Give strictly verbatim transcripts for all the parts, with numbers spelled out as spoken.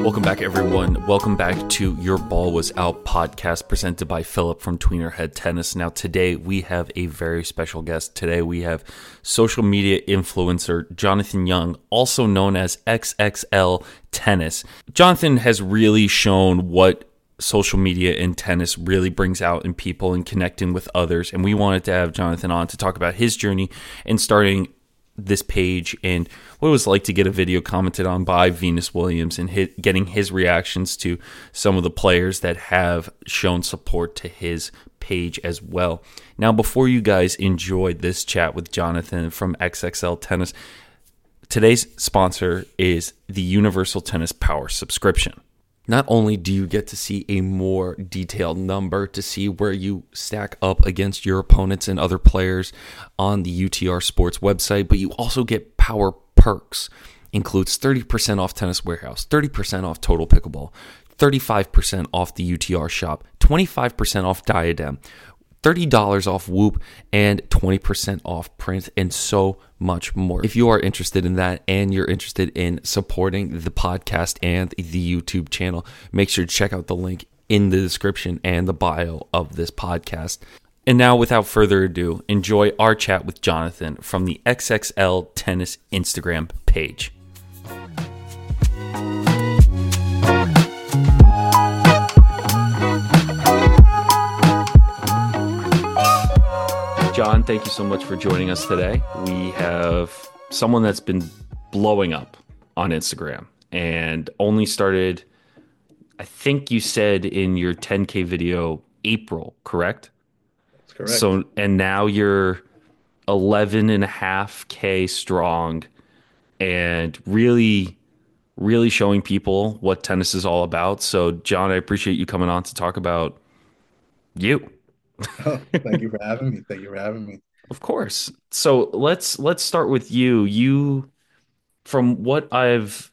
Welcome back, everyone. Welcome back to Your Ball Was Out podcast presented by Philip from Tweener Tennis. Now, today we have a very special guest. Today we have social media influencer Jonathan Young, also known as X X L Tennis. Jonathan has really shown what social media in tennis really brings out in people and connecting with others. And we wanted to have Jonathan on to talk about his journey in starting this page and what it was like to get a video commented on by Venus Williams and hit, getting his reactions to some of the players that have shown support to his page as well. Now, before you guys enjoyed this chat with Jonathan from X X L Tennis, today's sponsor is the Universal Tennis Power subscription. Not only do you get to see a more detailed number to see where you stack up against your opponents and other players on the U T R Sports website, but you also get power perks. Includes thirty percent off Tennis Warehouse, thirty percent off Total Pickleball, thirty-five percent off the U T R shop, twenty-five percent off Diadem, thirty dollars off Whoop, and twenty percent off Print, and so much more. If you are interested in that and you're interested in supporting the podcast and the YouTube channel, make sure to check out the link in the description and the bio of this podcast. And now, without further ado, enjoy our chat with Jonathan from the X X L Tennis Instagram page. John, thank you so much for joining us today. We have someone that's been blowing up on Instagram and only started, I think you said in your ten K video, April, correct? That's correct. So, and now you're eleven and a half K strong and really, really showing people what tennis is all about. So, John, I appreciate you coming on to talk about you. Oh, thank you for having me. Thank you for having me. Of course. So let's let's start with you. You, from what I've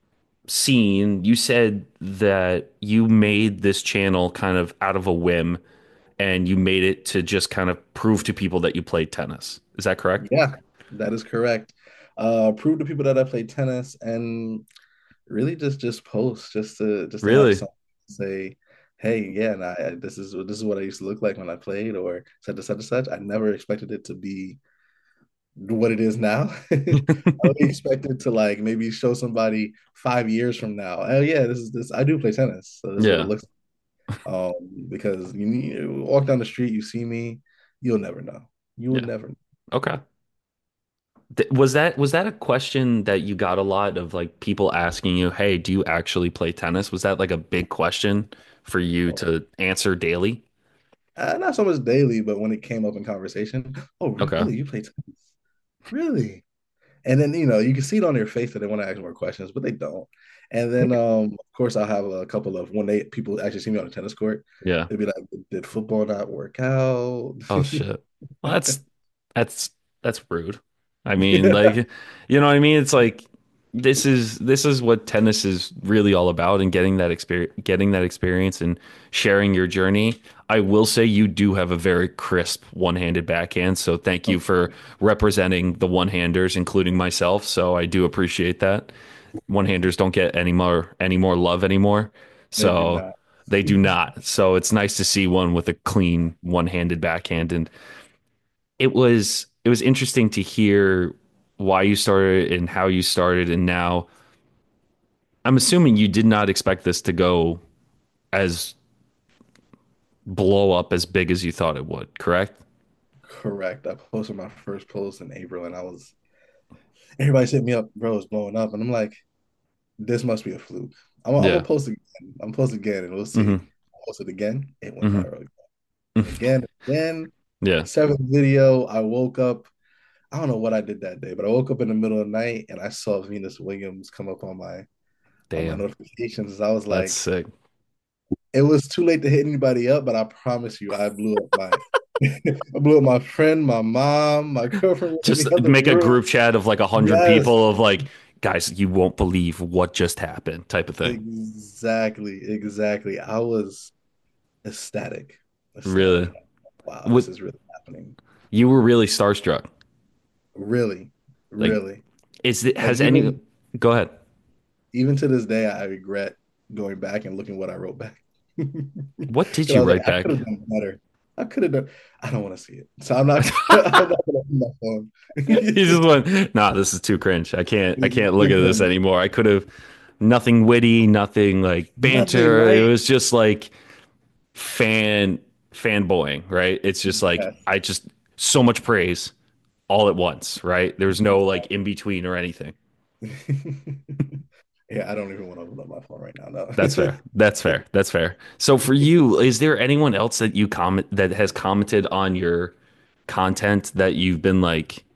seen, you said that you made this channel kind of out of a whim and you made it to just kind of prove to people that you played tennis. Is that correct? Yeah, that is correct. Uh, prove to people that I play tennis and really just just post just to just to have Really? something to say, hey, yeah, and I, this is this is what I used to look like when I played, or such and such and such. I never expected it to be what it is now. I would expect it to like maybe show somebody five years from now. Oh yeah, this is this. I do play tennis, so this is what it Yeah. looks like. Um, because you need you walk down the street, you see me, you'll never know. You will Yeah. never know. Okay. Th- Was that was that a question that you got a lot of, like people asking you, "Hey, do you actually play tennis?" Was that like a big question for you to answer daily? Uh, not so much daily, but when it came up in conversation, oh, Okay. really? You play tennis? Really? And then, you know, you can see it on their face that they want to ask more questions, but they don't. And then, um, of course, I'll have a couple of when they people actually see me on the tennis court, Yeah. they'll be like, did football not work out? Oh shit. Well, that's that's that's rude. I mean, Yeah. like, you know what I mean? It's like this is this is what tennis is really all about, and getting that experience, getting that experience, and sharing your journey. I will say you do have a very crisp one-handed backhand, so thank you for representing the one-handers, including myself. So I do appreciate that. One-handers don't get any more any more love anymore, They do so not. they do not. So it's nice to see one with a clean one-handed backhand, and it was it was interesting to hear why you started and how you started, and now I'm assuming you did not expect this to go as blow up as big as you thought it would, correct? Correct. I posted my first post in April, and I was everybody hit me up, bro, it's blowing up, and I'm like, this must be a fluke. I'm, I'm gonna Yeah. post again. I'm gonna post again, and we'll see. Hmm. I posted again, it went Hmm. viral. And again, again, Yeah. seventh video. I woke up. I don't know what I did that day, but I woke up in the middle of the night and I saw Venus Williams come up on my on my Damn. notifications. I was That's like, sick. it was too late to hit anybody up, but I promise you, I blew up my I blew up my friend, my mom, my girlfriend was in Just the other make a room. group chat of like a hundred Yes, people of like, guys, you won't believe what just happened, type of thing. exactly, exactly. I was ecstatic, ecstatic. Really? Wow, this What, is really happening. you were really starstruck. Really, Like, really. is it And has any even go ahead. even to this day, I regret. going back and looking what I wrote back. What did Because I you was like, write I could back? have done better. I could have done. I don't want to see it, so I'm not. I'm not gonna open my phone. He just went, nah, this is too cringe. I can't I can't look at this anymore. I could have nothing witty, nothing like Nothing, banter. It right? was just like fan fanboying, right? It's just like Yes. I just so much praise all at once, right? There's no like in between or anything. Yeah, I don't even want to open up my phone right now. That's No. fair. That's fair. That's fair. So for you, is there anyone else that you comment that has commented on your content that you've been like,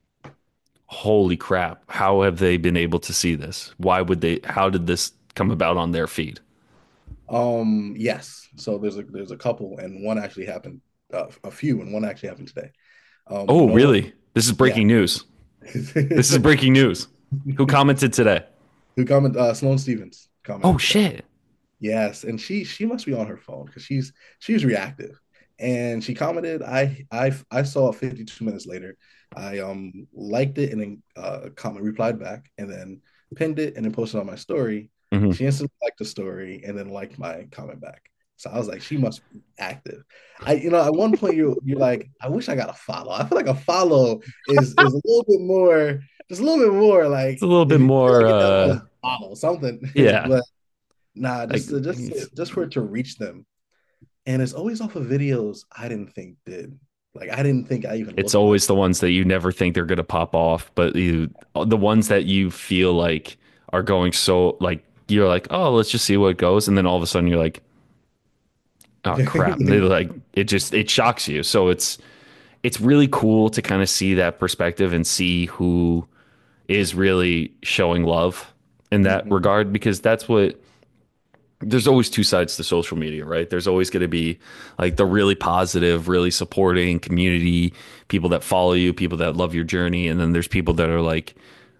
holy crap, how have they been able to see this? Why would they, how did this come about on their feed? Um, yes. So there's a there's a couple, and one actually happened. Uh, a few, and one actually happened today. Um, Oh, no one. really? This is Yeah. breaking news. This is breaking news. Who commented today? Who comment? Uh, Sloane Stevens Oh, commented today. shit. Yes, and she she must be on her phone because she's she's reactive, and she commented. I I I saw it fifty-two minutes later. I um liked it and then uh comment replied back and then pinned it and then posted on my story. Hmm. She instantly liked the story and then liked my comment back. So I was like, she must be active. I you know at one point you you're like, I wish I got a follow. I feel like a follow is is a little bit more, just a little bit more It's a like little if bit you more, gotta get that uh, one follow something, yeah, but nah, like just to, just to, it's, just for it to reach them, and it's always off of videos I didn't think did. Like I didn't think I even it's looked enough. always the ones that you never think they're going to pop off, but you, the ones that you feel like are going so like, you're like, oh, let's just see what goes. And then all of a sudden you're like, oh crap. And they like, it just, it shocks you. So it's, it's really cool to kind of see that perspective and see who is really showing love in that Mhm. regard, because that's what, there's always two sides to social media, right? There's always going to be like the really positive, really supporting community, people that follow you, people that love your journey. And then there's people that are like,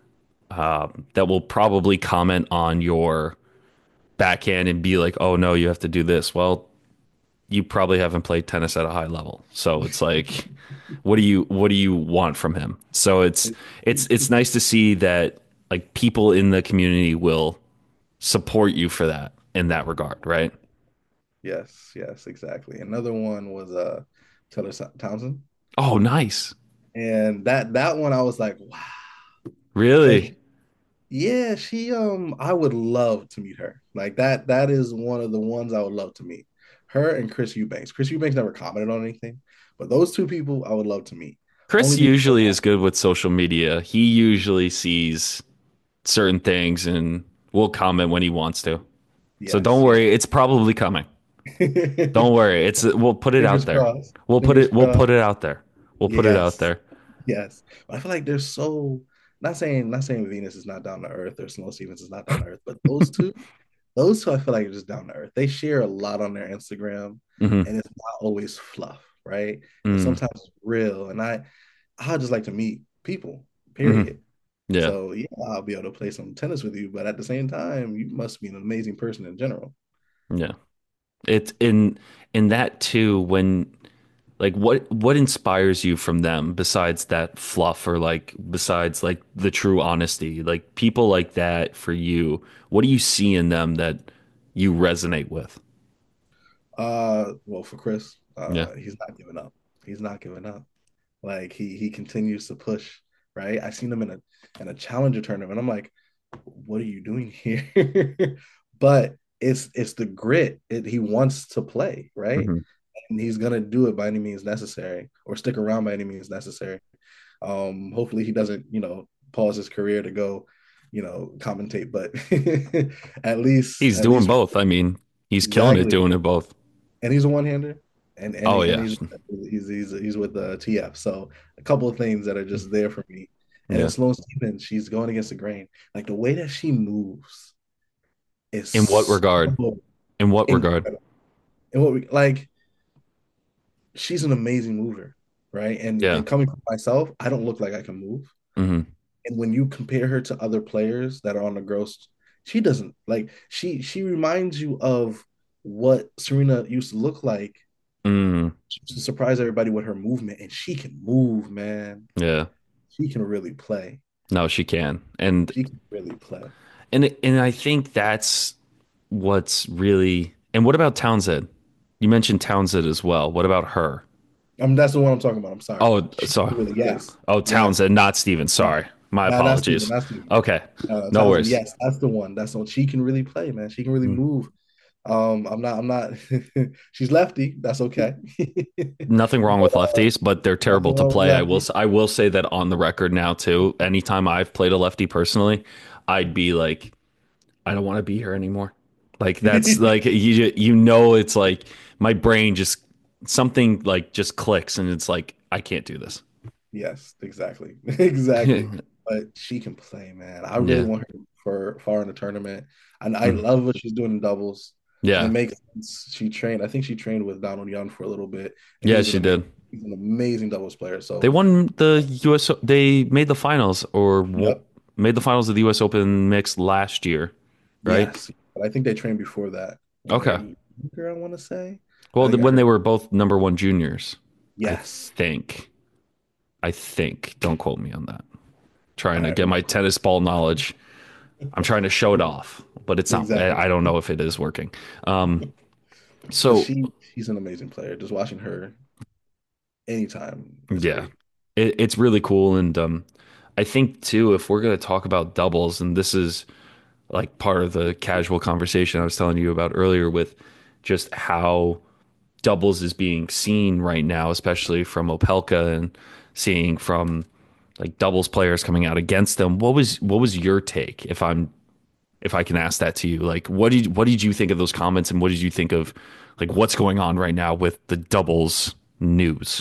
that will probably comment on your backhand and be like, oh no, you have to do this. Well, you probably haven't played tennis at a high level. So it's like, what do you, what do you want from him? So it's, it's, it's nice to see that like people in the community will support you for that in that regard, right? Yes, yes, exactly. Another one was uh Taylor Townsend, Oh, nice. and that that one I was like, wow, Really? like yeah, she um I would love to meet her. Like that that is one of the ones I would love to meet. Her and Chris Eubanks. Chris Eubanks never commented on anything, but those two people I would love to meet. Chris Only because usually is good with social media. He usually sees certain things and will comment when he wants to. So don't yes, yes. worry, it's probably coming. Don't worry. It's we'll put it out Fingers there. crossed. We'll put Fingers it we'll crossed. put it out there. We'll put it out Yes. there. Yes. But I feel like they're so, not saying not saying Venus is not down to earth or Sloane Stevens is not down to earth, but those two, those two I feel like are just down to earth. They share a lot on their Instagram Hmm. and it's not always fluff, right? It's Mm. sometimes it's real. And I I just like to meet people, Hmm. period. Yeah. So yeah, I'll be able to play some tennis with you, but at the same time, you must be an amazing person in general. Yeah. It's in in that too, when like what what inspires you from them besides that fluff, or like besides like the true honesty? Like people like that for you, what do you see in them that you resonate with? Uh, well, for Chris, Yeah. uh, he's not giving up. He's not giving up. Like he he continues to push, right? I seen him in a in a challenger tournament. I'm like, what are you doing here? But it's it's the grit. It, he wants to play, right? Hmm. And he's gonna do it by any means necessary, or stick around by any means necessary. Um, hopefully he doesn't, you know, pause his career to go, you know, commentate, but at least He's at doing least both. I mean, he's killing it exactly. doing it both. And he's a one-hander, and and Oh he, and yeah. he's he's he's he's with the T F. So a couple of things that are just there for me. And then Yeah. Sloane Stevens, she's going against the grain. Like the way that she moves is In what regard? so In what regard? incredible. And what we like, she's an amazing mover, right? And Yeah. and coming from myself, I don't look like I can move. Hmm. And when you compare her to other players that are on the gross, she doesn't like she she reminds you of what Serena used to look like. Mm. She used to surprise everybody with her movement, and she can move, man. Yeah. She can really play. No, she can. And She can really play. and and I think that's what's really, and what about Townsend? You mentioned Townsend as well. What about her? I mean, that's the one I'm talking about. I'm sorry. Oh, She so really, yes, oh, yes. Townsend, not Steven. Yeah. Sorry. My Nah, not Steven. apologies. Not Steven. Okay. Uh, No Townsend. worries. Yes, that's the one. That's the one. She can really play, man. She can really Mm. move. Um, I'm not. I'm not. She's lefty. That's okay. Nothing wrong But with uh, lefties, but they're terrible nothing to wrong with play. I will lefty. s- I will say that on the record now too. Anytime I've played a lefty personally, I'd be like, I don't want to be here anymore. Like that's like you you know it's like my brain just something like just clicks and it's like I can't do this. Yes, exactly, exactly. But she can play, man. I really Yeah. want her for far in the tournament, and I Mm. love what she's doing in doubles. And it Yeah. makes sense. She trained. I think she trained with Donald Young for a little bit, and Yeah, he's an she amazing. did. He's an amazing doubles player. They So, won the U S. O- They made the finals or w- yep, made the finals of the U S Open mixed last year, right? yes. But I think they trained before that when they were Okay. younger. I want to say. I Well, the, think I when they heard. were both number one juniors, I Yes. think. I think. Don't quote me on that. Trying All to right. get my tennis ball knowledge. I'm trying to show it off, but it's not. Exactly. I don't know if it is working. Um, But so she she's an amazing player. Just watching her anytime is yeah, great. it, it's really cool, and um, I think too, if we're going to talk about doubles, and this is like part of the casual conversation I was telling you about earlier with just how doubles is being seen right now, especially from Opelka and seeing from like doubles players coming out against them. What was what was your take if I'm if I can ask that to you? Like what did what did you think of those comments and what did you think of like what's going on right now with the doubles news?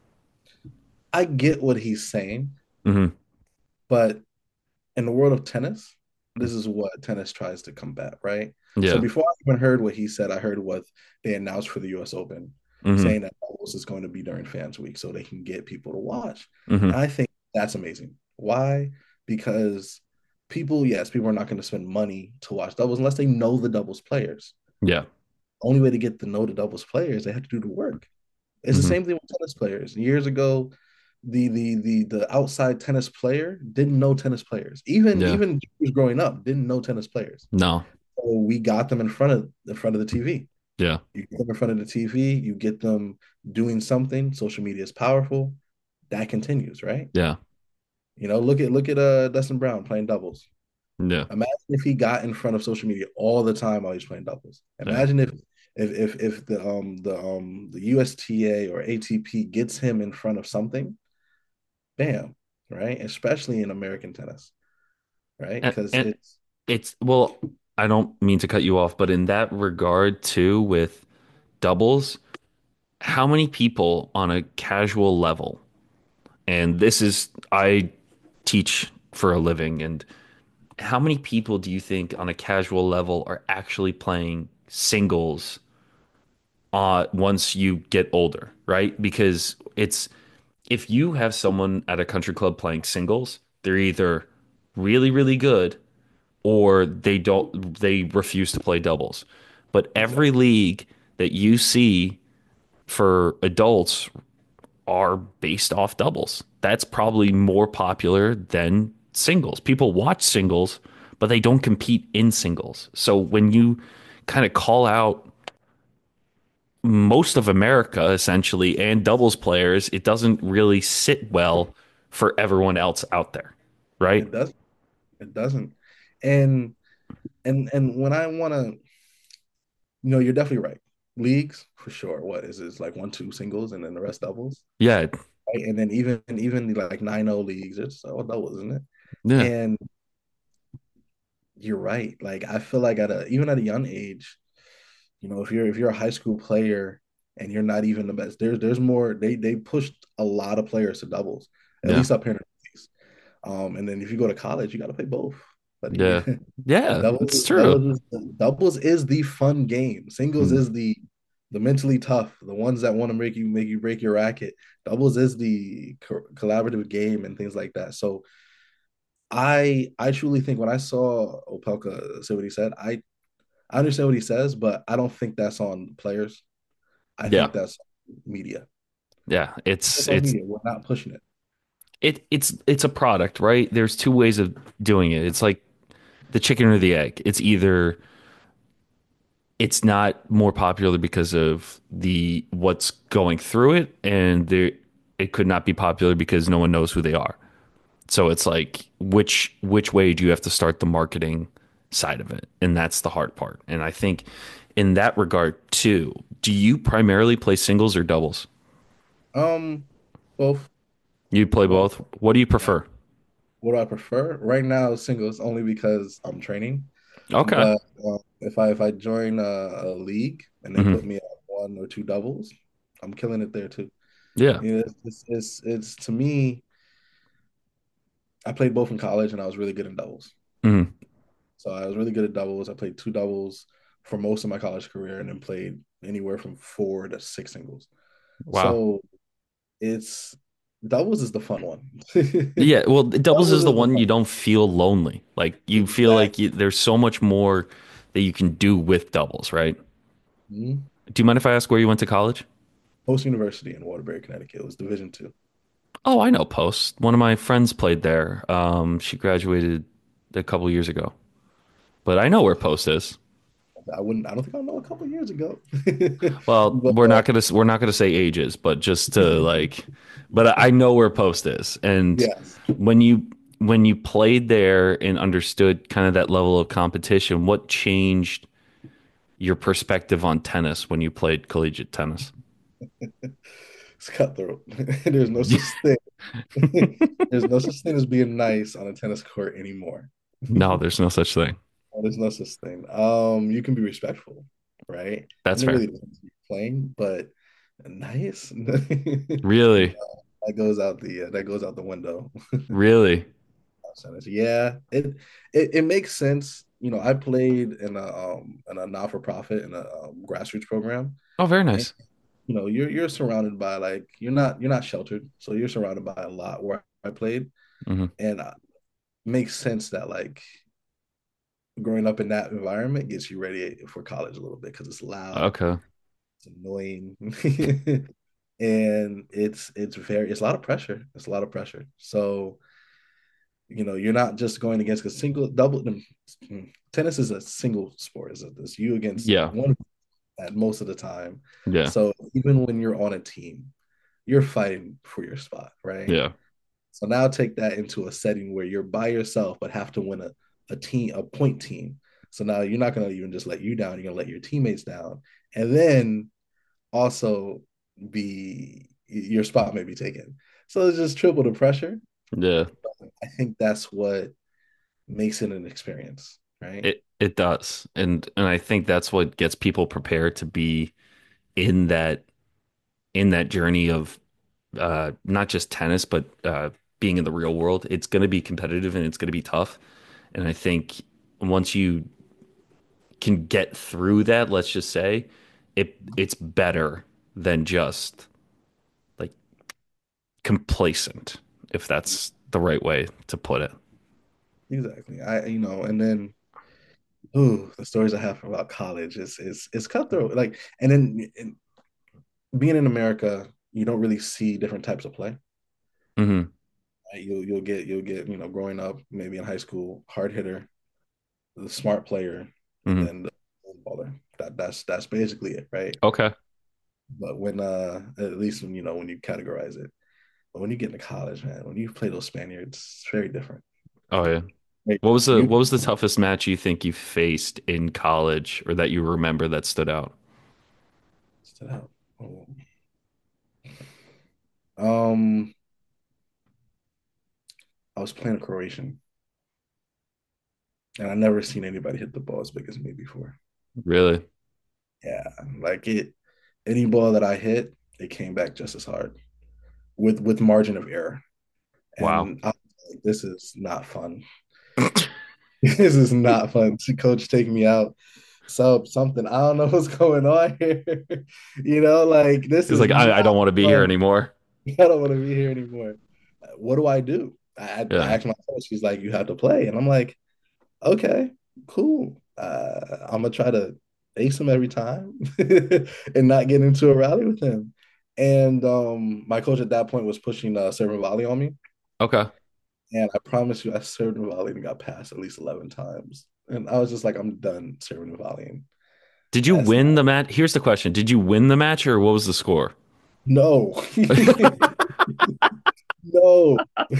I get what he's saying, Hmm. but in the world of tennis, this is what tennis tries to combat, right? So Yeah. before I even heard what he said, I heard what they announced for the U S Open, Hmm. saying that doubles is going to be during Fans Week so they can get people to watch. And Hmm. I think that's amazing. Why? Because people, yes, people are not going to spend money to watch doubles unless they know the doubles players. Yeah. Only way to get to know the doubles players, they have to do the work. It's the Hmm. same thing with tennis players. Years ago, the the the the outside tennis player didn't know tennis players. Even Yeah. even growing up, didn't know tennis players. No. So we got them in front of in front of the T V. Yeah. You get them in front of the T V, you get them doing something. Social media is powerful. That continues, right? Yeah. You know, look at look at uh Dustin Brown playing doubles. Yeah. Imagine if he got in front of social media all the time while he's playing doubles. Yeah. Imagine if if if if the um the um the U S T A or A T P gets him in front of something, bam, right? Especially in American tennis, right? And, Because and it's it's well, I don't mean to cut you off, but in that regard too, with doubles, how many people on a casual level, and this is I teach for a living, and how many people do you think on a casual level are actually playing singles uh once you get older, right? Because it's if you have someone at a country club playing singles, they're either really, really good or they don't they refuse to play doubles. But every exactly league that you see for adults are based off doubles. That's probably more popular than singles. People watch singles, but they don't compete in singles. So when you kind of call out most of America essentially and doubles players, it doesn't really sit well for everyone else out there, right? it does it doesn't. And and and when I want to, you know, you're definitely right. Leagues for sure. What is it? Like one, two singles, and then the rest doubles, Yeah, right? And then even even like nine oh leagues, it's all doubles, isn't it? yeah, And you're right. Like I feel like at a even at a young age, you know, if you're if you're a high school player and you're not even the best, there's there's more. They they pushed a lot of players to doubles, at yeah, least up here in the Northeast. Um, and then if you go to college, you got to play both. But you, yeah, yeah. It's doubles true. doubles is, doubles is the fun game. Singles Mm. is the the mentally tough, the ones that want to make you make you break your racket. Doubles is the co- collaborative game and things like that. So I I truly think when I saw Opelka say what he said, I I understand what he says, but I don't think that's on players. I Yeah, think that's media. yeah. It's That's on it's media. We're not pushing it. it it's it's a product, right? There's two ways of doing it. It's like the chicken or the egg. It's either it's not more popular because of the what's going through it, and there it could not be popular because no one knows who they are. So it's like which which way do you have to start the marketing side of it? And that's the hard part. And I think in that regard too, do you primarily play singles or doubles? Um, both, You play both. both. What do you Yeah. prefer? What do I prefer? Right now, singles only because I'm training. Okay. But uh, if I if I join a, a league and they put Hmm. me on one or two doubles, I'm killing it there too. Yeah. You know, it's, it's it's it's to me. I played both in college and I was really good in doubles. Hmm. So I was really good at doubles. I played two doubles for most of my college career and then played anywhere from four to six singles. Wow. So it's doubles is the fun one. Yeah, well, doubles Doubles is the is the one fun you one. don't feel lonely. Like you feel like you, Exactly. there's so much more that you can do with doubles, right? Mhm. Do you mind if I ask where you went to college? Post University in Waterbury, Connecticut. It was Division two. Oh, I know Post. One of my friends played there. Um, she graduated a couple years ago, but I know where Post is. I wouldn't. I don't think I know a couple years ago, Well, but we're uh, not gonna we're not gonna say ages, but just to like, but I know where Post is, and yes. when you when you played there and understood kind of that level of competition, what changed your perspective on tennis when you played collegiate tennis? It's cutthroat. There's no such thing. There's no such thing as being nice on a tennis court anymore. No, there's no such thing. There's no such thing. Um, you can be respectful, right? That's And it really fair. depends who you're playing, but nice. that Really, goes out the uh, that goes out the window. really. Yeah, it, it it makes sense. You know, I played in a um in a not for profit in a um, grassroots program, Oh, very and nice. you know you're you're surrounded by like you're not you're not sheltered, so you're surrounded by a lot where I played, Hmm. and uh, makes sense that like growing up in that environment gets you ready for college a little bit because it's loud, Okay. it's annoying, and it's it's very it's a lot of pressure. It's a lot of pressure. So you know you're not just going against a single double. Tennis is a single sport. It's, it's you against Yeah. one at most of the time. Yeah. So even when you're on a team, you're fighting for your spot, right? Yeah. So now take that into a setting where you're by yourself but have to win a, a team, a point team. So now you're not gonna even just let you down, you're gonna let your teammates down. And then also be your spot may be taken. So it's just triple the pressure. Yeah. I think that's what makes it an experience, right? It it does. And and I think that's what gets people prepared to be in that in that journey of uh not just tennis, but uh being in the real world. It's gonna be competitive and it's gonna be tough. And I think once you can get through that, let's just say, it it's better than just like complacent, if that's the right way to put it. Exactly. I you know, and then ooh, the stories I have about college is is is cutthroat. Like, and then and being in America, you don't really see different types of play. Hmm. Right? You'll you'll get you'll get you know growing up maybe in high school hard hitter, the smart player, and Hmm. then the baller. That that's that's basically it, right? Okay. But when uh at least when you know when you categorize it, but when you get into college, man, when you play those Spaniards, it's very different. Oh yeah. Very What was different. the You what was the toughest match you think you faced in college or that you remember that stood out? stood out. Oh. Um, I was playing a Croatian, and I never seen anybody hit the ball as big as me before. Really? Yeah, like it, any ball that I hit, it came back just as hard with with margin of error. Wow. And I was like, this is not fun. This is not fun. Coach taking me out. So something I don't know what's going on here. you know, like this It's is like I, I not don't want to be here fun. anymore. I don't want to be here anymore. What do I do? I, I Yeah. asked my coach. She's like, you have to play, and I'm like, okay, cool. Uh, I'm gonna try to ace him every time and not get into a rally with him. And um, my coach at that point was pushing uh, serve and volley on me, Okay. and I promise you, I served and volleyed and got passed at least eleven times. And I was just like, I'm done serving and volleying. Did you That's win the match? Here's the question. Did you win the match or what was the score? no, no,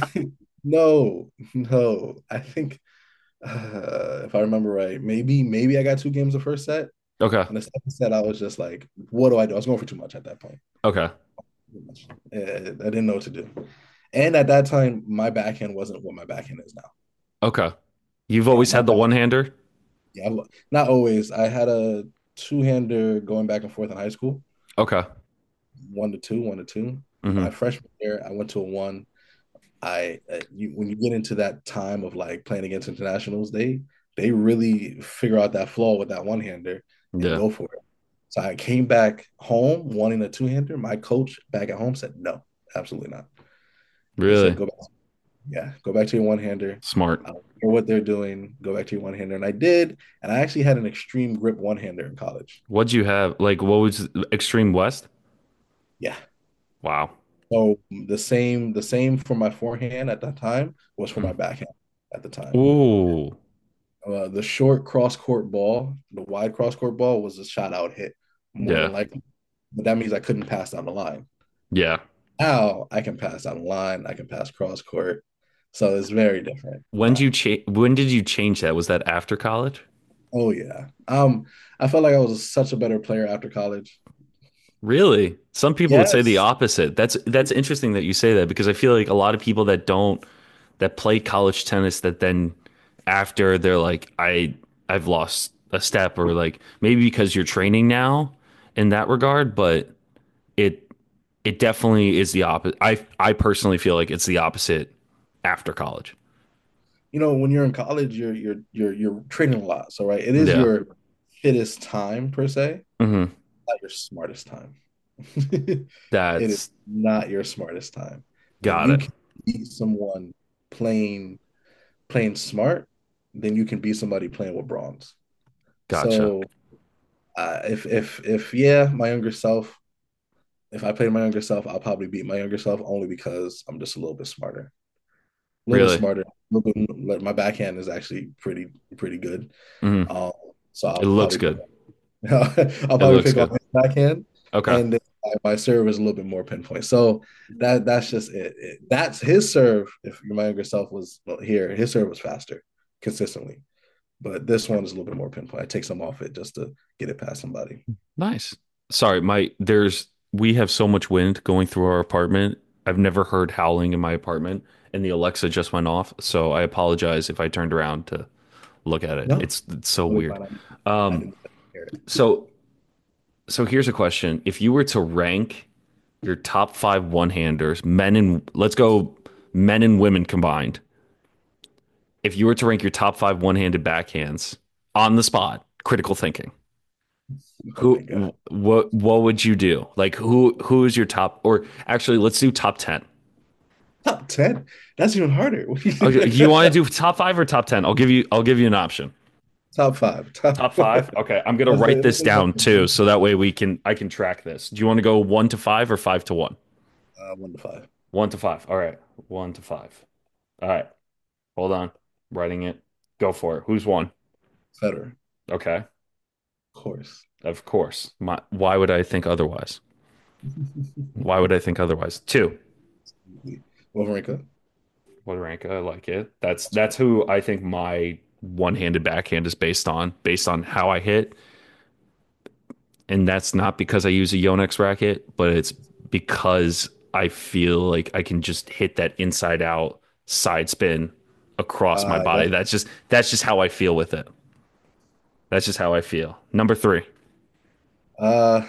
no, no. I think uh, if I remember right, maybe maybe I got two games the first set, Okay. and the second set I was just like, what do I do? I was going for too much at that point. Okay. Uh, I didn't know what to do, and at that time, my backhand wasn't what my backhand is now. Okay. You've Yeah, always my had the back. one-hander? Yeah, not always. I had a two-hander going back and forth in high school, Okay. one to two, one to two. My Hmm. freshman year, I went to a one. I uh, you when you get into that time of like playing against internationals, they they really figure out that flaw with that one-hander and Yeah. go for it. So I came back home wanting a two-hander. My coach back at home said no, absolutely not. He said Really go back, yeah, go back to your one-hander. smart. I don't care what they're doing. Go back to your one-hander, and I did. And I actually had an extreme grip one-hander in college. What'd you have? Like, what was Extreme West? Yeah. Wow. So the same the same for my forehand at that time was for my Mm. backhand at the time. Ooh. Uh, the short cross court ball, the wide cross court ball was a shot out hit more Yeah. than likely. But that means I couldn't pass down the line. Yeah. Now I can pass down the line, I can pass cross court. So it's very different. When did you Um, cha- when did you change that? Was that after college? oh yeah. Um, I felt like I was such a better player after college. Really? Some people would say the Yes. opposite. That's that's interesting that you say that because I feel like a lot of people that don't that play college tennis that then after they're like I I've lost a step or like maybe because you're training now in that regard, but it it definitely is the opposite. I I personally feel like it's the opposite after college. You know, when you're in college, you're you're you're you're training a lot. So right, it is Yeah. your fittest time per se, Hmm. not your smartest time. It is That's not your smartest time. When got you it. can beat someone playing playing smart, then you can beat somebody playing with bronze. Gotcha. So uh, if if if yeah, my younger self, if I played my younger self, I'll probably beat my younger self only because I'm just a little bit smarter, a little bit Really. smarter. A little bit, like, my backhand is actually pretty pretty good. Hmm. Um, so It I'll looks probably pick good. I'll It probably looks pick on good. his backhand, Okay. and then my, my serve is a little bit more pinpoint. So that that's just it. It- That's his serve. If my younger self was here, his serve was faster consistently. But this one is a little bit more pinpoint. I take some off it just to get it past somebody. Nice. Sorry, my there's we have so much wind going through our apartment. I've never heard howling in my apartment, and the Alexa just went off. So I apologize if I turned around to look at it. No, It's it's so totally weird. fine. I, I Um, didn't hear it. so so here's a question: if you were to rank your top five one-handers, men and let's go men and women combined, if you were to rank your top five one-handed backhands on the spot, critical thinking, Oh my god, who what what would you do? Like who who is your top or actually let's do top ten. top ten. That's even harder. Okay, you want to do top five or top ten? I'll give you I'll give you an option. top five. Top. Top five? Okay, I'm gonna That's write a, this that's down too, a, so that way we can I can track this. Do you want to go one to five or five to one? uh, one to five. One to five. All right. One to five. All right. Hold on. Writing it. Go for it. Who's one? Federer, Okay. of course. Of course. My, why would I think otherwise? Why would I think otherwise? Two. Wawrinka. Wodranka, I like it. That's that's who I think my one-handed backhand is based on, based on how I hit. And that's not because I use a Yonex racket, but it's because I feel like I can just hit that inside out side spin across my Uh, body. yeah. That's just that's just how I feel with it. That's just how I feel. Number three. Uh,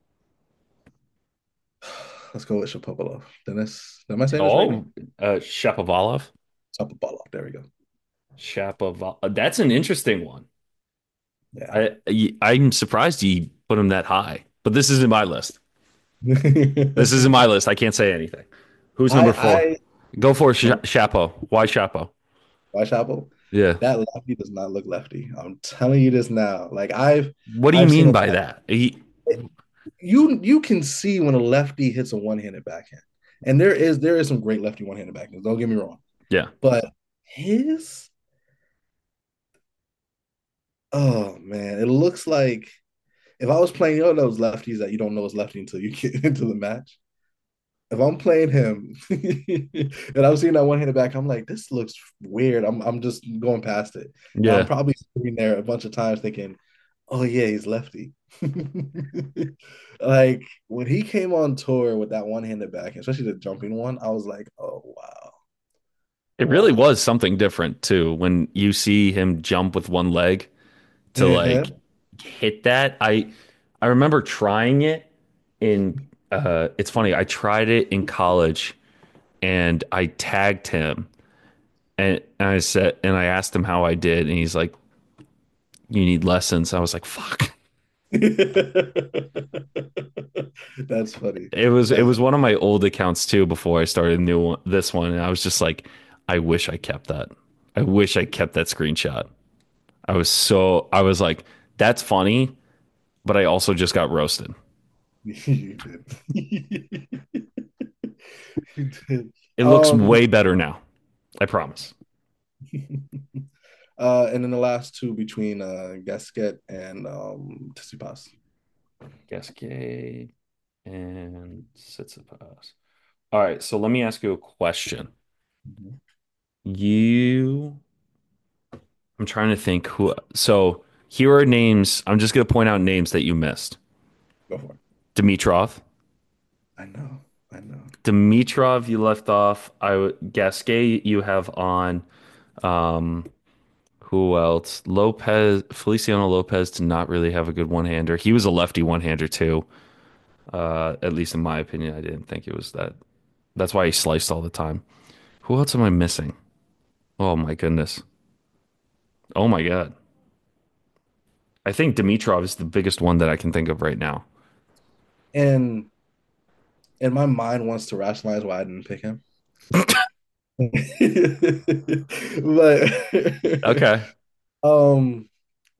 let's go with Shapovalov. Dennis, am I saying this right? Oh, uh, Shapovalov. Shapovalov. There we go. Shapovalov. That's an interesting one. Yeah. I I'm surprised you put him that high, but this isn't my list. This isn't my list. I can't say anything. Who's I number four? I Go for Sh- no, Chapo. Why Chapo? why Chapo? Yeah. That lefty does not look lefty. I'm telling you this now. Like I've What do you I've seen mean a by lot. that? He, You you can see when a lefty hits a one-handed backhand, and there is there is some great lefty one-handed backhands. Don't get me wrong, yeah. but his oh man, it looks like if I was playing, you know those lefties that you don't know is lefty until you get into the match. If I'm playing him and I'm seeing that one-handed back, I'm like, this looks weird. I'm I'm just going past it. And I'm Yeah. probably sitting there a bunch of times thinking, oh yeah, he's lefty. Like when he came on tour with that one-handed back, especially the jumping one, I was like, oh wow. It really Wow. was something different too when you see him jump with one leg to like Uh-huh. hit that. I I remember trying it in uh it's funny, I tried it in college and I tagged him and, and I said and I asked him how I did and he's like, you need lessons. I was like, fuck. That's funny. It was it That's was one of my old accounts too before I started new one, this one and I was just like, I wish I kept that. I wish I kept that screenshot. I was so I was like, that's funny, but I also just got roasted. you did. You did. It looks Um way better now. I promise. uh and then the last two between uh Gasquet and um Tsitsipas. Gasquet and Tsitsipas. All right, so let me ask you a question. Mhm. You, I'm trying to think who. So here are names. I'm just going to point out names that you missed. Go for it. Dimitrov. I know. I know. Dimitrov, you left off. I w- Gasquet, you have on. Um, who else? Lopez, Feliciano Lopez did not really have a good one-hander. He was a lefty one-hander too. Uh, at least in my opinion, I didn't think it was that. That's why he sliced all the time. Who else am I missing? Oh my goodness. Oh my God. I think Dimitrov is the biggest one that I can think of right now. And and my mind wants to rationalize why I didn't pick him. But Okay. um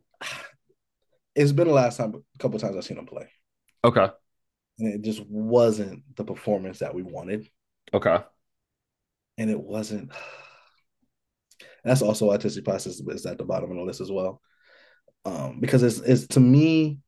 it's been the last time a couple times I've seen him play. Okay. And it just wasn't the performance that we wanted. Okay. And it wasn't that's also why Tsitsipas is, is at the bottom of the list as well. Um, because it's it's to me,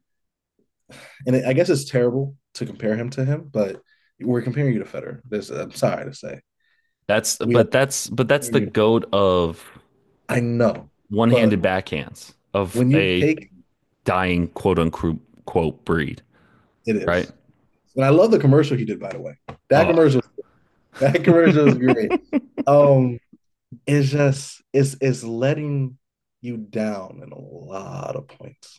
and it, I guess it's terrible to compare him to him, but we're comparing you to Federer. This I'm sorry to say. That's We are but that's but that's the comparing you to- goat of I know, but one-handed backhands of when you a take dying quote unquote quote breed, it right? is. And I love the commercial he did, by the way. That Oh. commercial, that commercial is great. Um, it's just it's it's letting you down in a lot of points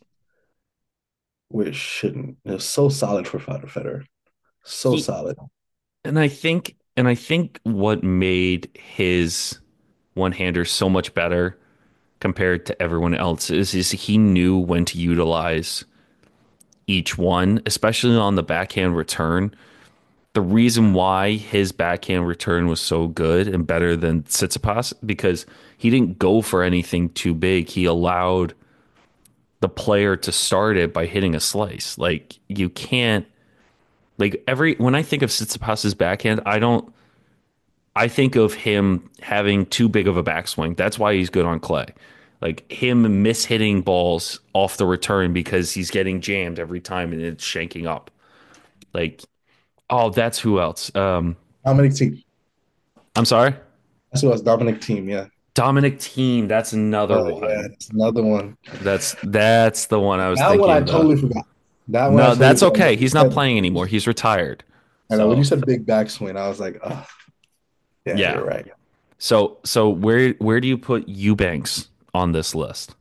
where it shouldn't. It's so solid for Federer. So He solid. and I think and I think what made his one-hander so much better compared to everyone else is is he knew when to utilize each one, especially on the backhand return. The reason why his backhand return was so good and better than Tsitsipas because he didn't go for anything too big. He allowed the player to start it by hitting a slice. Like you can't like every when I think of Tsitsipas's backhand, I don't I think of him having too big of a backswing. That's why he's good on clay. Like him mishitting balls off the return because he's getting jammed every time and it's shanking up. Like, oh, that's who else. Um, Dominic Thiem. I'm sorry. That's who else. Dominic Thiem. Yeah. Dominic Thiem, that's another Oh yeah, one. that's another one. That's that's the one I was That one thinking I about. totally forgot. That one I No, totally that's forgot. When okay. you He's not said, playing anymore. He's retired. I know when you So said big backswing, I was like, oh yeah, yeah. you're right. So so where where do you put Eubanks on this list?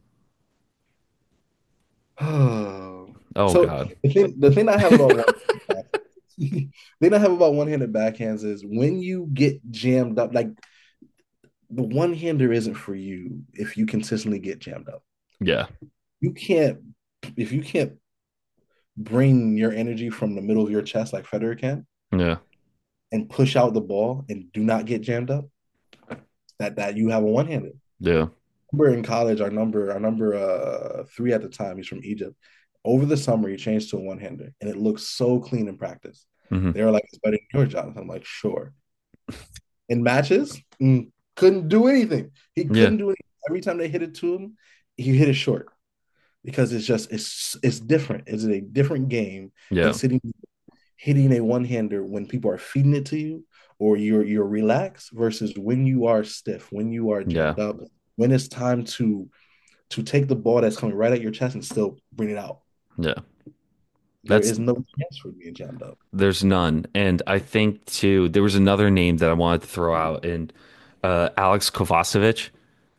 Oh, Oh so God. the thing, the thing I have about one, the thing I have about one-handed backhands is when you get jammed up, like the one-hander isn't for you if you consistently get jammed up. Yeah. You can't if you can't bring your energy from the middle of your chest like Federer can Yeah. and push out the ball and do not get jammed up, that that you have a one-handed. Yeah. Remember in college, our number, our number uh three at the time, he's from Egypt. Over the summer, he changed to a one-hander, and it looks so clean in practice. Hmm. They were like, "It's better than yours, Jonathan." I'm like, "Sure." In matches, mm, couldn't do anything. He Yeah. couldn't do anything. Every time they hit it to him, he hit it short. because it's just it's it's different. It's a different game than Yeah. sitting hitting a one hander when people are feeding it to you or you're you're relaxed versus when you are stiff, when you are Yeah. jammed up, when it's time to to take the ball that's coming right at your chest and still bring it out. Yeah. There That's is no chance for being jammed up. There's none. And I think too, there was another name that I wanted to throw out, and uh, Alex Kovacevic,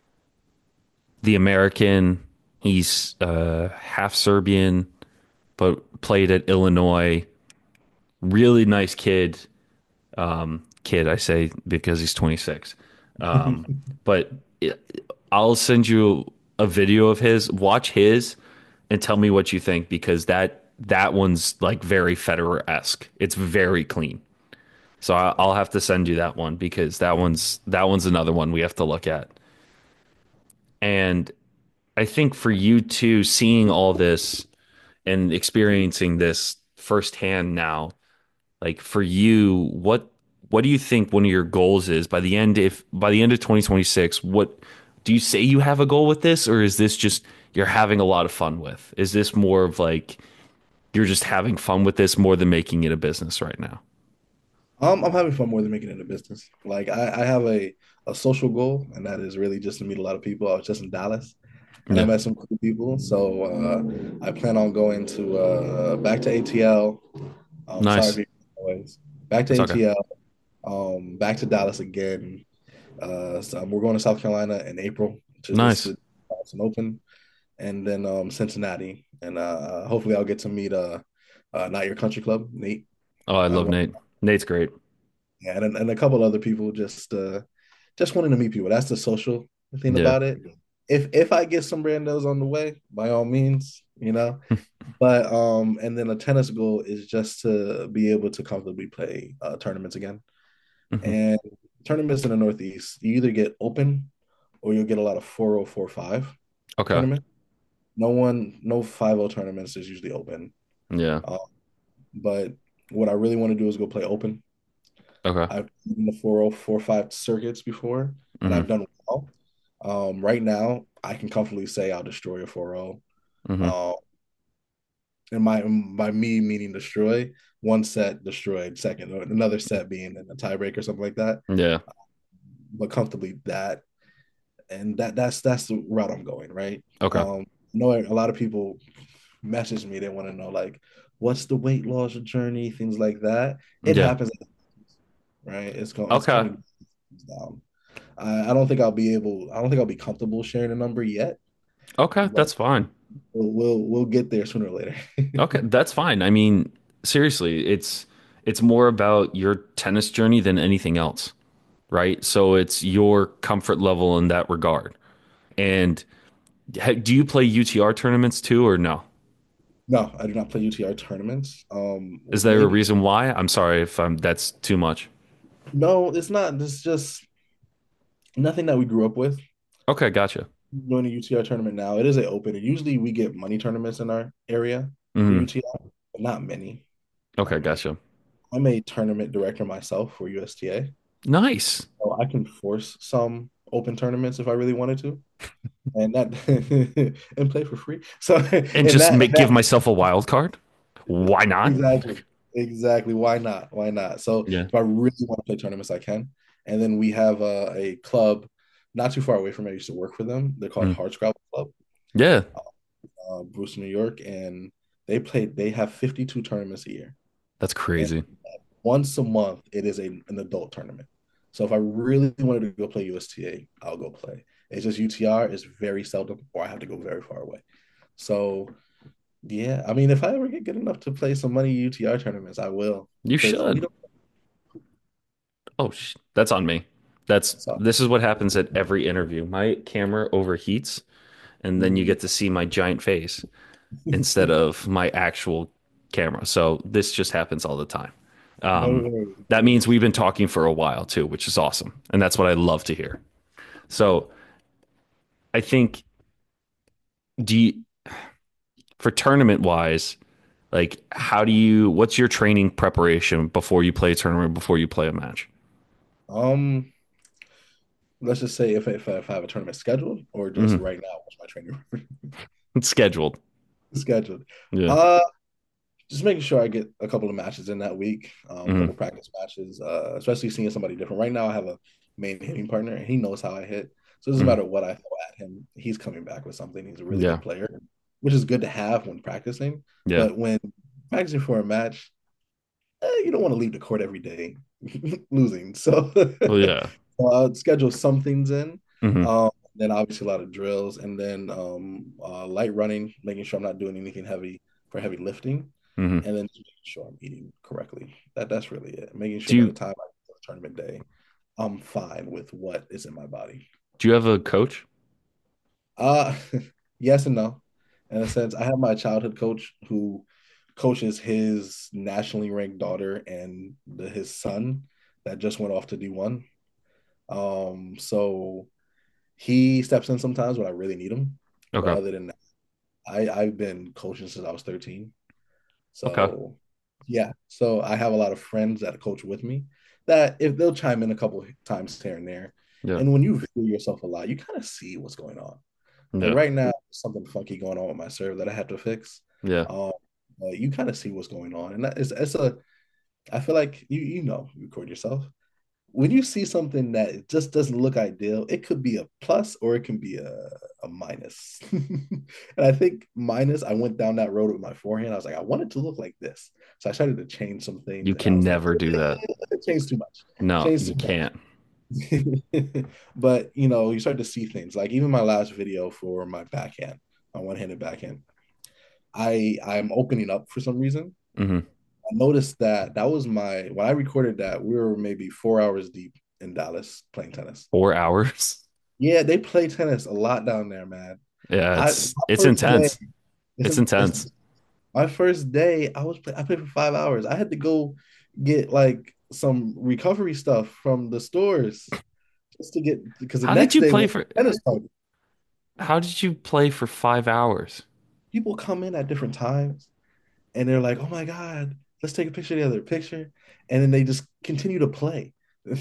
the American. He's uh, half Serbian, but played at Illinois. Really nice kid. Um, kid, I say because he's twenty-six. Um, but it, I'll send you a video of his. Watch his and tell me what you think because that that one's like very Federer-esque. It's very clean. So I- I'll have to send you that one because that one's that one's another one we have to look at. And I think for you too, seeing all this and experiencing this firsthand now, like for you, what what do you think one of your goals is by the end if by the end of twenty twenty-six, what do you say you have a goal with this or is this just you're having a lot of fun with? Is this more of like you're just having fun with this more than making it a business right now? Um, I'm having fun more than making it a business. Like I, I have a a social goal, and that is really just to meet a lot of people. I was just in Dallas, and I Yeah. met some cool people. So uh, I plan on going to uh, back to A T L. Um, sorry Nice. for your noise. Back to It's okay. A T L. Um, back to Dallas again. Uh, so um, we're going to South Carolina in April to just Nice. to an open, and then um, Cincinnati, and uh, hopefully I'll get to meet uh, uh, Not Your Country Club, Nate. Oh, I Uh, love Nate. Nate's great. yeah, and, and a couple other people just uh just wanting to meet people. That's the social thing Yeah. about it. If if I get some randos on the way, by all means, you know. But um, and then a tennis goal is just to be able to comfortably play uh, tournaments again. Mhm. And tournaments in the Northeast, you either get open or you'll get a lot of four oh four five Okay. tournament. No one, no five oh tournaments is usually open. Yeah. Uh, but what I really want to do is go play open. Okay. I've done the four oh four five circuits before, and I've Hmm. done well. Um, right now, I can comfortably say I'll destroy a four oh. Hmm. Uh, and my by me meaning destroy one set destroyed, second or another set being in a tiebreak or something like that. Yeah. But comfortably that, and that that's that's the route I'm going. Right. Okay. Um, I know a lot of people message me. They want to know like, what's the weight loss journey, things like that. It Yeah. happens, right? It's going it's Okay. coming down. I, I don't think I'll be able. I don't think I'll be comfortable sharing a number yet, Okay. but That's fine. we'll we'll, we'll get there sooner or later. Okay. That's fine. I mean, seriously, it's it's more about your tennis journey than anything else, right? So it's your comfort level in that regard. And ha- do you play U T R tournaments too, or no? No, I do not play U T R tournaments. Um, Is there a maybe reason why? I'm sorry if I'm that's too much. no, it's not. It's just nothing that we grew up with. Okay, gotcha. Doing a U T R tournament now, it is a open. And usually we get money tournaments in our area for Hmm. U T R, but not many. Okay, Not many. gotcha. I'm a tournament director myself for U S T A, Nice. so I can force some open tournaments if I really wanted to, and that and play for free. So And and just that make and give that myself a wild card. Why not? exactly, exactly. Why not? Why not? So Yeah. if I really want to play tournaments, I can. And then we have a, a club not too far away from me. I used to work for them. They're called Mm. Hardscrabble Club, Yeah, uh, Bruce, New York, and they play. They have fifty-two tournaments a year, that's and crazy. once a month it is a an adult tournament. So if I really wanted to go play U S T A, I'll go play. It's just U T R is very seldom, or I have to go very far away. So yeah, I mean, if I ever get good enough to play some money U T R tournaments, I will. You Because we should. don't. Oh, sh that's on me. That's So, this is what happens at every interview. My camera overheats, and then you mm, get to see my giant face instead of my actual camera. So this just happens all the time. no Um, worries, no that means worries. we've been talking for a while too, which is awesome, and that's what I love to hear. So I think, do you, for tournament wise, like how do you? What's your training preparation before you play a tournament? Before you play a match? Um, let's just say if if, if I have a tournament scheduled, or just Hmm. right now, what's my training? It's scheduled. scheduled. Yeah. Uh, just making sure I get a couple of matches in that week, um, a couple Hmm. of practice matches, uh, especially seeing somebody different. Right now, I have a main hitting partner, and he knows how I hit. So it doesn't Hmm. matter what I throw at him, he's coming back with something. He's a really Yeah. good player, which is good to have when practicing. Yeah. But when practicing for a match, eh, you don't want to leave the court every day losing. So Well, yeah. uh, schedule some things in. Hmm. Um, then obviously a lot of drills, and then um, uh, light running, making sure I'm not doing anything heavy for heavy lifting, Hmm. and then just making sure I'm eating correctly. That that's really it. Making Do sure by the you time I get to the tournament day, I'm fine with what is in my body. do you have a coach? Uh yes and no. In a sense, I have my childhood coach who coaches his nationally ranked daughter and the, his son that just went off to D one. Um, so he steps in sometimes when I really need him. But Okay. other than that, I, I've been coaching since I was thirteen. Okay. So yeah. So I have a lot of friends that coach with me that if they'll chime in a couple of times here and there. Yeah. And when you feel yourself a lot, you kind of see what's going on. Like Yeah. right now, there's something funky going on with my serve that I have to fix. Yeah. Um, but you kind of see what's going on, and that is it's a. I feel like you you know you record yourself when you see something that just doesn't look ideal. It could be a plus or it can be a a minus. And I think minus. I went down that road with my forehand. I was like, I want it to look like this, so I started to change some things, You and I can was like, never do that. it changed too much. No, Changed you too much. can't. But you know, you start to see things like even my last video for my backhand, my one-handed backhand. I I'm opening up for some reason. Hmm. I noticed that that was my when I recorded that we were maybe four hours deep in Dallas playing tennis. Four hours. Yeah, they play tennis a lot down there, man. Yeah, I it's my it's first day, intense. It's it's, it's intense. my first day. I was play, I played for five hours. I had to go get like some recovery stuff from the stores just to get because the How did next you day play was for tennis party. how did you play for five hours? People come in at different times and they're like, "Oh my god, let's take a picture together." Picture, and then they just continue to play.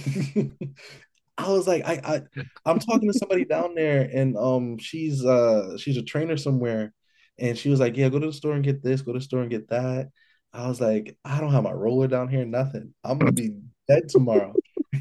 I was like, I, I, I'm talking to somebody down there, and um, she's uh, she's a trainer somewhere, and she was like, "Yeah, go to the store and get this, go to the store and get that." I was like, I don't have my roller down here, nothing. I'm gonna be dead tomorrow.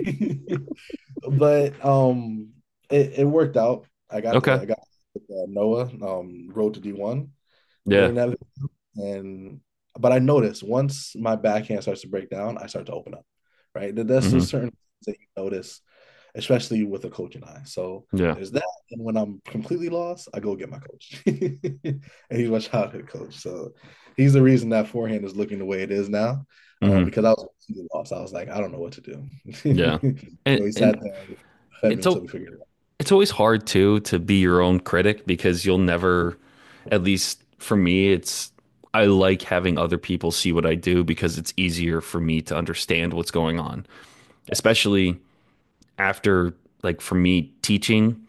But um, it, it worked out. I got Okay. to I got uh, Noah um road to D one Yeah. during that, and but I noticed once my backhand starts to break down, I start to open up. Right, there's Hmm. just certain things that you notice, especially with a coach and I. So Yeah. there's that, and when I'm completely lost, I go get my coach, and he's my childhood coach. So he's the reason that forehand is looking the way it is now, um, Hmm. because I was completely lost. I was like, I don't know what to do. Yeah. So And he and sat there and fed me it's until al- we figured it out. it's always hard too to be your own critic because you'll never, at least for me, it's I like having other people see what I do because it's easier for me to understand what's going on, especially after like for me teaching,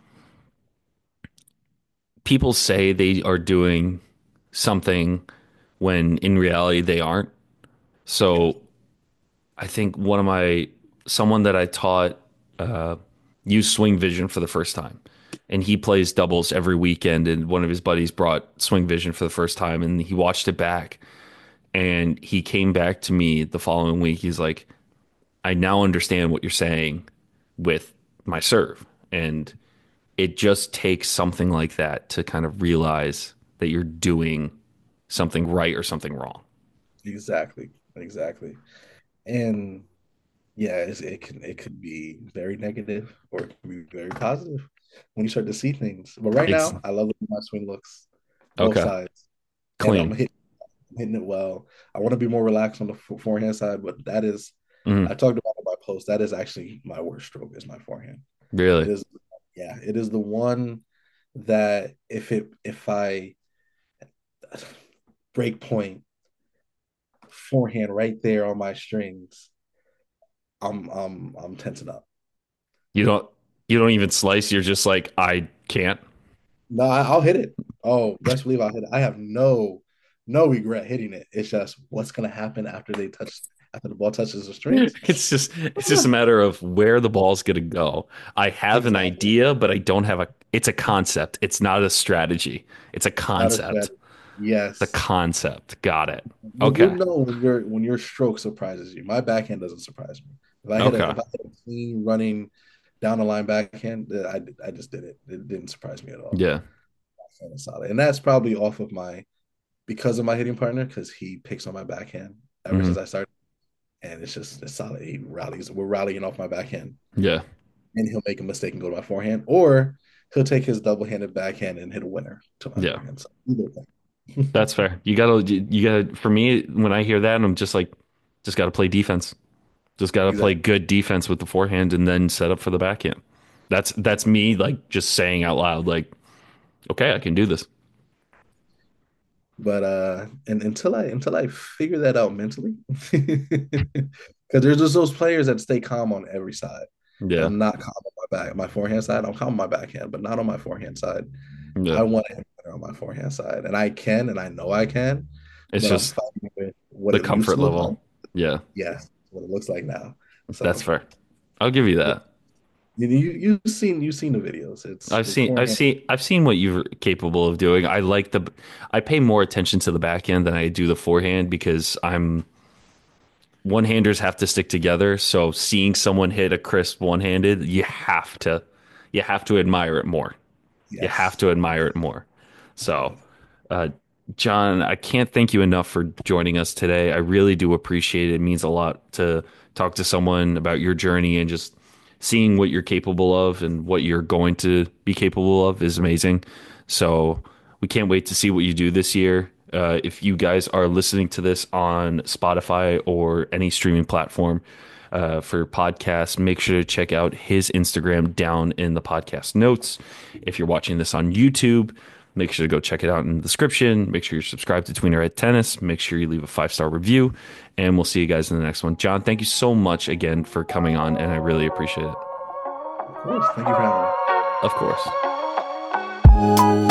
people say they are doing something when in reality they aren't. Yes, So I think one of my someone that I taught uh, used Swing Vision for the first time, and he plays doubles every weekend. And one of his buddies brought Swing Vision for the first time, and he watched it back, and he came back to me the following week. He's like, "I now understand what you're saying with my serve," and it just takes something like that to kind of realize that you're doing something right or something wrong. exactly, exactly. And yeah, it's, it can it could be very negative or it can be very positive when you start to see things. But right Ex- now, I love the way my swing looks, both okay, sides, and I'm clean. hitting hitting it well. I want to be more relaxed on the forehand side, but that is I Mhm. talked about it in my post. That is actually my worst stroke is my forehand. It Really? is, yeah, it is the one that if it if I break point forehand right there on my strings, I'm I'm I'm tensing up. You don't you don't even slice. You're just like I can't. No, I, I'll hit it. Oh, best believe I'll hit it. I have no no regret hitting it. It's just what's gonna happen after they touch. after the ball touches the strings. It's just it's just a matter of where the ball's going to go. I have an Exactly. idea, but I don't have a. It's a concept. It's not a strategy. It's a Not a concept. strategy. The Yes. concept. Got it. You, you Okay. know when your when your stroke surprises you. My backhand doesn't surprise me. If I hit a Okay. if I hit a clean running down the line backhand, uh, I I just did it. It didn't surprise me at all. Yeah. That's solid. And that's probably off of my because of my hitting partner, because he picks on my backhand ever Hmm. since I started. And it's just it's solid. He rallies. We're rallying off my backhand. Yeah. And he'll make a mistake and go to my forehand, or he'll take his double-handed backhand and hit a winner to my Yeah. forehand. So either thing. That's fair. You gotta. You gotta. For me, when I hear that, I'm just like, just gotta play defense. Just gotta play Exactly. good defense with the forehand, and then set up for the backhand. That's that's me like just saying out loud, like, okay, I can do this. But uh, and until I until I figure that out mentally, because there's just those players that stay calm on every side. Yeah. I'm not calm on my back, my forehand side. I'm calm on my backhand, but not on my forehand side. Yeah. I want to hit better on my forehand side, and I can, and I know I can, It's but I'm just fighting with what the it used comfort to look like. level. Yeah. Yes, what it looks like now. That's So fair. I'll give you yeah, that. you you you've seen you've seen the videos. It's I've the seen I've forehand. seen I've seen what you're capable of doing. I like the I pay more attention to the backhand than I do the forehand because I'm one-handers have to stick together. So seeing someone hit a crisp one-handed, you have to you have to admire it more. You have Yes, to admire it more. So, yes. uh, John, I can't thank you enough for joining us today. I really do appreciate it. It means a lot to talk to someone about your journey and just seeing what you're capable of and what you're going to be capable of is amazing. So, we can't wait to see what you do this year. Uh, if you guys are listening to this on Spotify or any streaming platform, uh, for podcasts, make sure to check out his Instagram down in the podcast notes. If you're watching this on YouTube, make sure to go check it out in the description. Make sure you're subscribed to Tweener Head Tennis. Make sure you leave a five star review, and we'll see you guys in the next one. John, thank you so much again for coming on, and I really appreciate it. Of course. Thank you for having me. Of course.